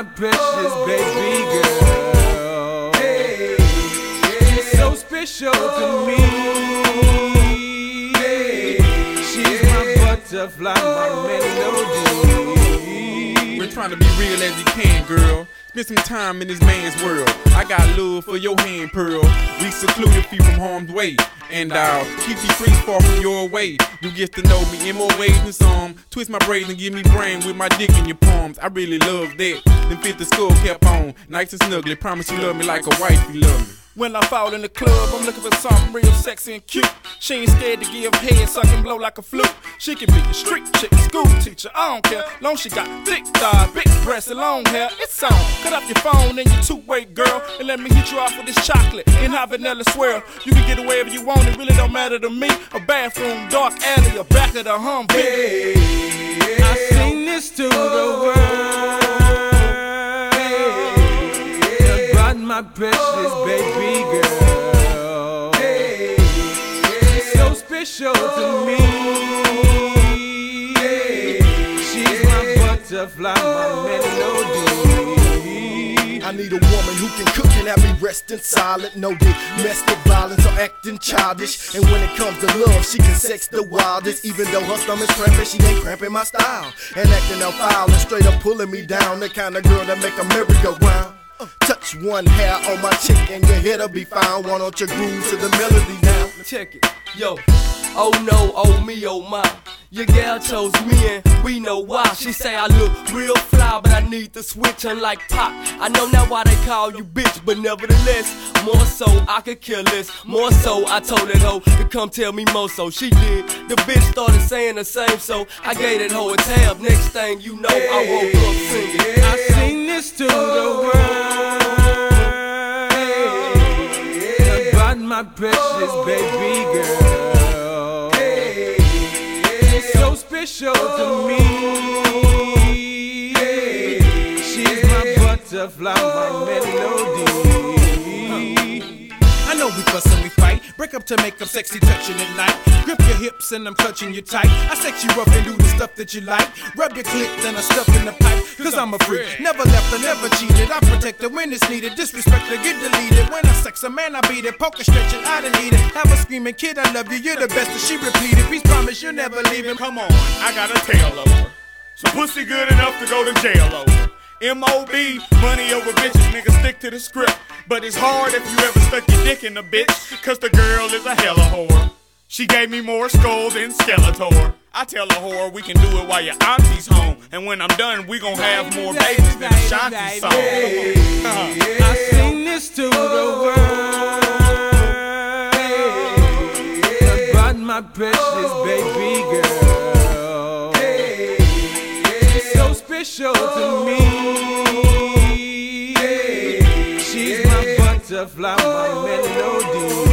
my precious baby girl. She's so special to me. She's my butterfly, my melody. We're trying to be real as you can, girl. Spend some time in this man's world. I got love for your hand, pearl. We secluded feet from harm's way. And I'll keep these streets far from your way. You get to know me in more ways than some. Twist my braids and give me brain with my dick in your palms. I really love that. Then fit the skull kept on. Nice and snuggly. Promise you love me like a wife, you love me. When I fall in the club, I'm looking for something real sexy and cute. She ain't scared to give head, suck and blow like a flute. She can be a street chick, school teacher, I don't care. Long she got thick thighs, big breasts and long hair, it's on. Cut off your phone and your two-way girl, and let me hit you off with this chocolate and hot vanilla swirl. You can get it wherever you want, it really don't matter to me. A bathroom, dark alley, or back of the Humvee. Hey, I sing this to the world. My precious baby girl, she's so special to me. She's my butterfly, my melody. I need a woman who can cook and have me resting silent. No domestic violence or acting childish. And when it comes to love, she can sex the wildest. Even though her stomach's cramping, she ain't cramping my style. And acting out foul and straight up pulling me down. The kind of girl that make a merry-go-round. Touch one hair on my cheek and your head'll be fine. Why don't you groove to the melody now? Check it, yo. Oh no, oh me, oh my. Your gal chose me and we know why. She say I look real fly, but I need to switch unlike Pop. I know now why they call you bitch, but nevertheless, more so I could kill this. More so I told that hoe to come tell me more, so she did. The bitch started saying the same, so I gave that hoe a tab. Next thing you know, I woke up singing. I sing this to the world about my precious baby girl. She's so special to me. She's my butterfly, my melody. I know we fuss and we fight, break up to make up sexy touching at night. Grip your hips and I'm clutching you tight. I sex you up and do the stuff that you like. Rub your clit, then I stuff in the pipe. Cause I'm a freak, never left her, never cheated. I protect her when it's needed, disrespect her, get deleted. When I sex a man, I beat it, poker stretch it, I delete it. Have her screaming, kid, I love you, you're the best. And she repeated, please promise you'll never leave him. Come on, I got a tail over. So pussy good enough to go to jail over. M.O.B. money over bitches, nigga stick to the script. But it's hard if you ever stuck your dick in a bitch, cause the girl is a hella whore. She gave me more skull than Skeletor. I tell a whore we can do it while your auntie's home. And when I'm done, we gon' have more babies than Ashanti song. I sing this to the world about my precious baby girl. She's so special to me. She's my butterfly, my melody.